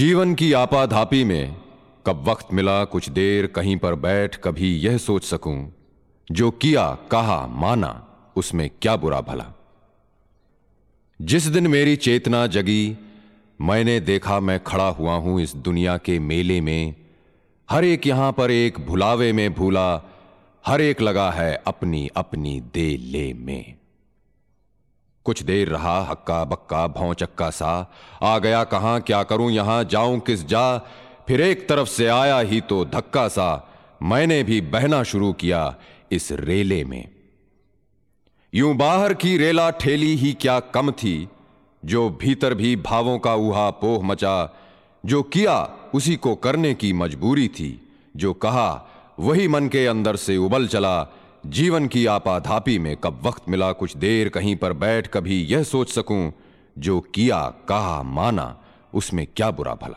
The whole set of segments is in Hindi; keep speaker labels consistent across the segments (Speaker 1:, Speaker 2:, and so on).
Speaker 1: जीवन की आपाधापी में कब वक्त मिला कुछ देर कहीं पर बैठ कभी यह सोच सकूं, जो किया कहा माना उसमें क्या बुरा भला। जिस दिन मेरी चेतना जगी मैंने देखा मैं खड़ा हुआ हूं इस दुनिया के मेले में। हर एक यहां पर एक भुलावे में भूला, हर एक लगा है अपनी अपनी दे ले में। कुछ देर रहा हक्का बक्का भौचक्का सा, आ गया कहां क्या करूं यहां जाऊं किस जा। फिर एक तरफ से आया ही तो धक्का सा, मैंने भी बहना शुरू किया इस रेले में। यूं बाहर की रेला ठेली ही क्या कम थी, जो भीतर भी भावों का ऊहा पोह मचा। जो किया उसी को करने की मजबूरी थी, जो कहा वही मन के अंदर से उबल चला। जीवन की आपाधापी में कब वक्त मिला कुछ देर कहीं पर बैठ कभी यह सोच सकूं, जो किया कहा माना उसमें क्या बुरा भला।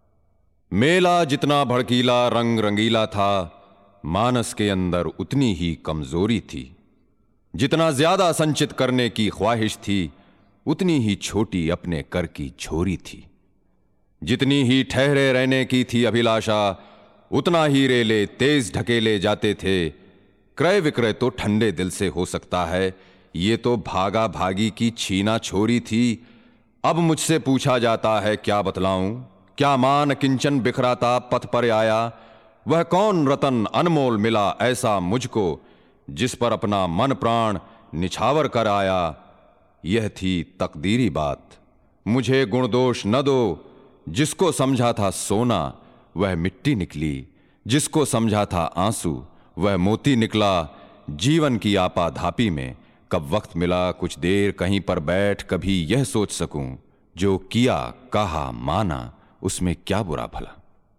Speaker 1: मेला जितना भड़कीला रंग रंगीला था, मानस के अंदर उतनी ही कमजोरी थी। जितना ज्यादा संचित करने की ख्वाहिश थी, उतनी ही छोटी अपने कर की झोरी थी। जितनी ही ठहरे रहने की थी अभिलाषा, उतना ही रेले तेज ढकेले जाते थे। क्रय विक्रय तो ठंडे दिल से हो सकता है, ये तो भागा भागी की छीना छोरी थी। अब मुझसे पूछा जाता है क्या बतलाऊं, क्या मान किंचन बिखराता पथ पर आया। वह कौन रतन अनमोल मिला ऐसा मुझको, जिस पर अपना मन प्राण निछावर कर आया। यह थी तकदीरी बात, मुझे गुण दोष न दो। जिसको समझा था सोना वह मिट्टी निकली, जिसको समझा था आंसू वह मोती निकला। जीवन की आपाधापी में कब वक्त मिला कुछ देर कहीं पर बैठ कभी यह सोच सकूं, जो किया कहा माना उसमें क्या बुरा भला।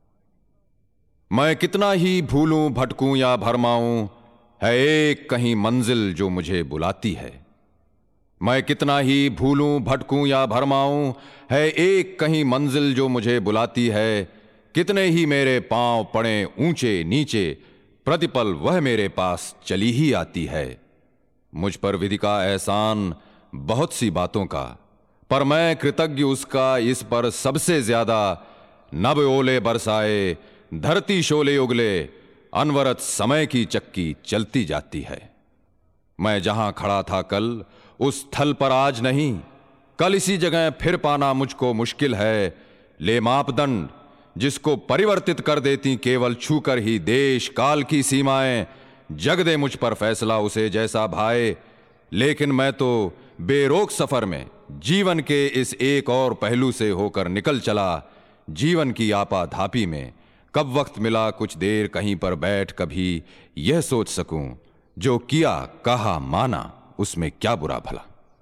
Speaker 1: मैं कितना ही भूलूं भटकूं या भरमाऊं, है एक कहीं मंजिल जो मुझे बुलाती है। मैं कितना ही भूलूं भटकूं या भरमाऊं, है एक कहीं मंजिल जो मुझे बुलाती है। कितने ही मेरे पांव पड़े ऊंचे नीचे, प्रतिपल वह मेरे पास चली ही आती है। मुझ पर विधि का एहसान बहुत सी बातों का, पर मैं कृतज्ञ उसका इस पर सबसे ज्यादा। नभ ओले बरसाए धरती शोले उगले, अनवरत समय की चक्की चलती जाती है। मैं जहां खड़ा था कल उस स्थल पर आज नहीं, कल इसी जगह फिर पाना मुझको मुश्किल है। ले मापदंड जिसको परिवर्तित कर देती केवल छूकर ही देश काल की सीमाएं। जग दे मुझ पर फैसला उसे जैसा भाए, लेकिन मैं तो बेरोक सफर में जीवन के इस एक और पहलू से होकर निकल चला। जीवन की आपाधापी में कब वक्त मिला कुछ देर कहीं पर बैठ कभी यह सोच सकूं, जो किया कहा माना उसमें क्या बुरा भला।